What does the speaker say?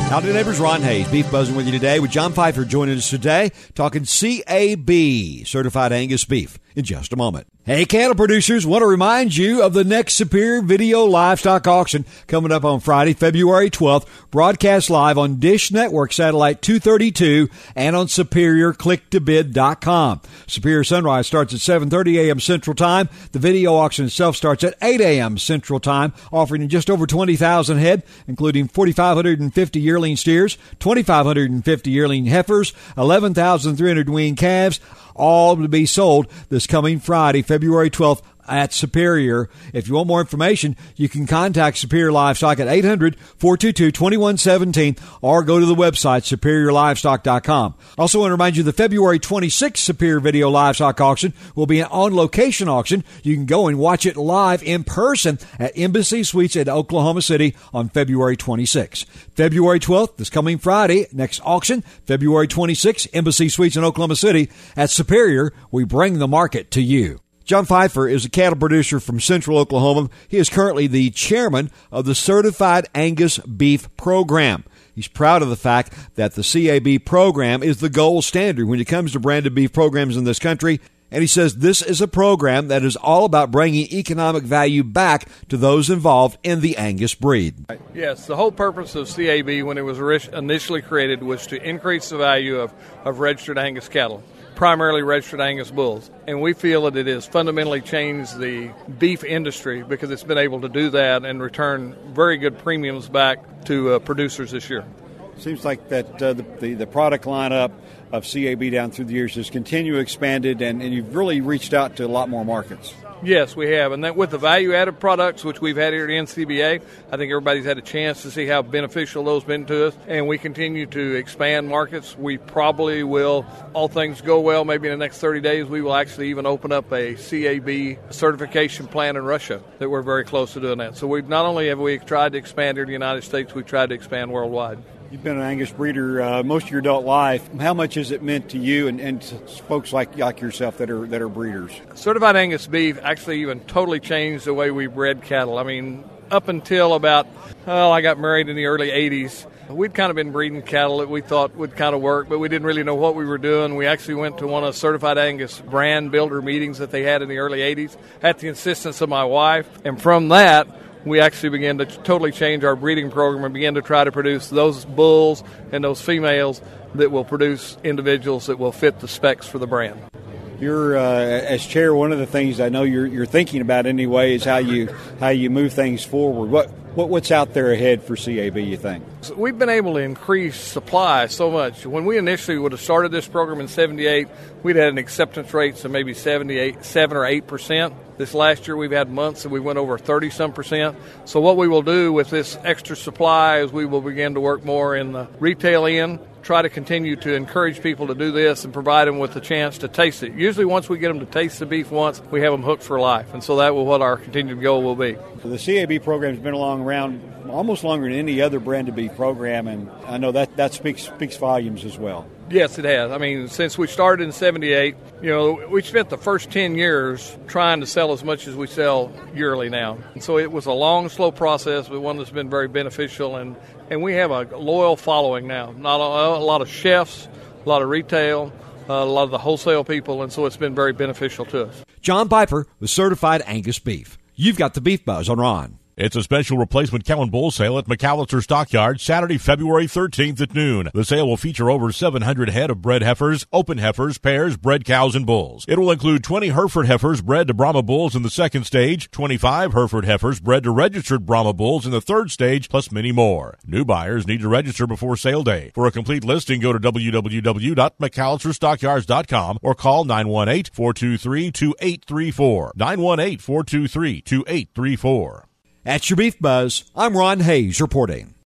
Howdy, neighbors. Ron Hayes, Beef Buzzing with you today with John Pfeiffer joining us today, talking CAB, Certified Angus Beef, in just a moment. Hey, cattle producers, want to remind you of the next Superior Video Livestock Auction coming up on Friday, February 12th, broadcast live on Dish Network Satellite 232 and on SuperiorClickToBid.com. Superior Sunrise starts at 7:30 a.m. Central Time. The video auction itself starts at 8 a.m. Central Time, offering just over 20,000 head, including 4,550 yearling steers, 2,550 yearling heifers, 11,300 weaned calves, all to be sold this coming Friday, February 12th, at Superior. If you want more information, you can contact Superior Livestock at 800-422-2117 or go to the website, superiorlivestock.com. Also want to remind you the February 26th Superior Video Livestock Auction will be an on-location auction. You can go and watch it live in person at Embassy Suites in Oklahoma City on February 26th. February 12th, this coming Friday, next auction, February 26th, Embassy Suites in Oklahoma City. At Superior, we bring the market to you. John Pfeiffer is a cattle producer from Central Oklahoma. He is currently the chairman of the Certified Angus Beef Program. He's proud of the fact that the CAB program is the gold standard when it comes to branded beef programs in this country. And he says this is a program that is all about bringing economic value back to those involved in the Angus breed. Yes, the whole purpose of CAB when it was initially created was to increase the value of registered Angus cattle, primarily registered Angus bulls. And we feel that it has fundamentally changed the beef industry because it's been able to do that and return very good premiums back to producers this year. Seems like that the product lineup of CAB down through the years has continued expanded, and you've really reached out to a lot more markets. Yes, we have. And that with the value-added products, which we've had here at NCBA, I think everybody's had a chance to see how beneficial those have been to us. And we continue to expand markets. We probably will, all things go well, maybe in the next 30 days, we will actually even open up a CAB certification plant in Russia that we're very close to doing that. So we've not only have we tried to expand here in the United States, we've tried to expand worldwide. You've been an Angus breeder most of your adult life. How much has it meant to you and to folks like yourself that are breeders? Certified Angus beef actually even totally changed the way we bred cattle. I mean, up until about, I got married in the early 80s, we'd kind of been breeding cattle that we thought would kind of work, but we didn't really know what we were doing. We actually went to one of the Certified Angus brand builder meetings that they had in the early 80s at the insistence of my wife. And from that, we actually began to totally change our breeding program and began to try to produce those bulls and those females that will produce individuals that will fit the specs for the brand. You're as chair, one of the things I know you're thinking about anyway is how you move things forward. What's out there ahead for CAB, you think? So we've been able to increase supply so much. When we initially would have started this program in 78, we'd had an acceptance rate of maybe 7 or 8%. This last year we've had months that we went over 30-some%. So what we will do with this extra supply is we will begin to work more in the retail end, try to continue to encourage people to do this and provide them with the chance to taste it. Usually once we get them to taste the beef once, we have them hooked for life. And so that will what our continued goal will be. So the CAB program has been around almost longer than any other branded beef program, and I know that speaks volumes as well. Yes, it has. I mean, since we started in 78, we spent the first 10 years trying to sell as much as we sell yearly now. And so it was a long, slow process, but one that's been very beneficial. And we have a loyal following now. Not a lot of chefs, a lot of retail, a lot of the wholesale people, and so it's been very beneficial to us. John Pfeiffer with Certified Angus Beef. You've got the Beef Buzz on Ron. It's a special replacement cow and bull sale at McAllister Stockyard Saturday, February 13th at noon. The sale will feature over 700 head of bred heifers, open heifers, pairs, bred cows, and bulls. It will include 20 Hereford heifers bred to Brahma bulls in the second stage, 25 Hereford heifers bred to registered Brahma bulls in the third stage, plus many more. New buyers need to register before sale day. For a complete listing, go to www.mcallisterstockyards.com or call 918-423-2834. 918-423-2834. At your Beef Buzz, I'm Ron Hayes reporting.